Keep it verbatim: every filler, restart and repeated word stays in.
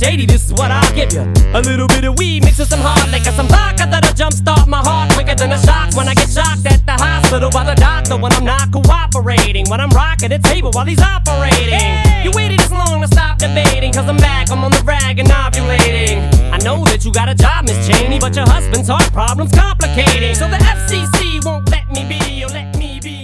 shady, this is what I'll give you. A little bit of weed mixed with some hard liquor, some vodka that'll jumpstart my heart quicker than a shock when I get shocked at the hospital by the doctor when I'm not cooperating, when I'm rocking the table while he's operating. Hey! You waited this long to stop debating, cause I'm back, I'm on the rag and ovulating. I know that you got a job, Miss Cheney, but your husband's heart problem's complicating. So the F C C won't let me be, or let me be